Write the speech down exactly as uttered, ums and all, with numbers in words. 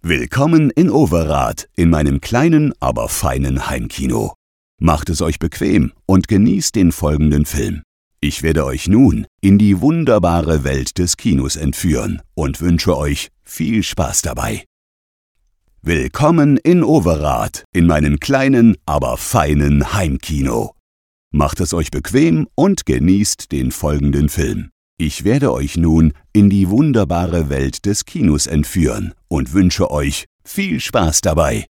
Willkommen in Overath, in meinem kleinen, aber feinen Heimkino. Macht es euch bequem und genießt den folgenden Film. Ich werde euch nun in die wunderbare Welt des Kinos entführen und wünsche euch viel Spaß dabei. Willkommen in Overath, in meinem kleinen, aber feinen Heimkino. Macht es euch bequem und genießt den folgenden Film. Ich werde euch nun in die wunderbare Welt des Kinos entführen und wünsche euch viel Spaß dabei.